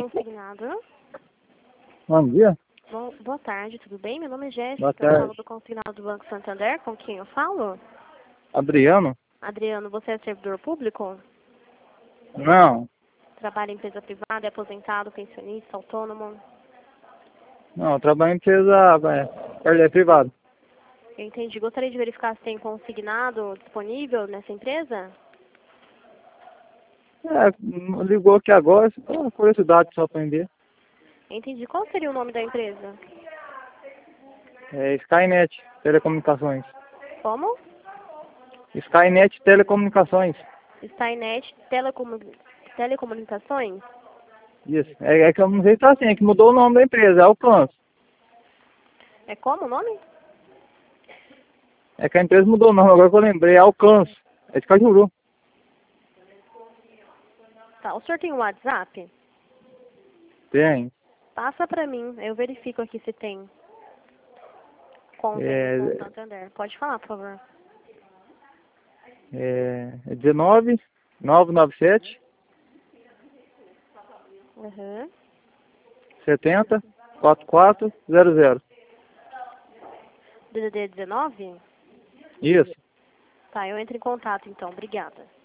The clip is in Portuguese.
consignado. Bom dia. Boa tarde, tudo bem? Meu nome é Jéssica, Boa eu tarde. falo do consignado do Banco Santander, com quem eu falo? Adriano? Adriano, você é servidor público? Não. Trabalha em empresa privada, é aposentado, pensionista, autônomo? Não, eu trabalho em empresa privada. Eu entendi. Gostaria de verificar se tem consignado disponível nessa empresa? Ligou aqui agora, curiosidade só para ver. Eu entendi. Qual seria o nome da empresa? Skynet Telecomunicações. Como? Skynet Telecomunicações. Skynet Telecomunicações? Isso. É que eu não sei se tá assim, é que mudou o nome da empresa, é Alcance. É como o nome? É que a empresa mudou o nome, agora que eu lembrei, é Alcance. É de Cajuru. Tá. O senhor tem um WhatsApp? Tem. Passa pra mim, eu verifico aqui se tem conta aí com o Santander. Pode falar, por favor. 19 997 Uhum. 70 4400. DDD 19? Isso. Tá, eu entro em contato então. Obrigada.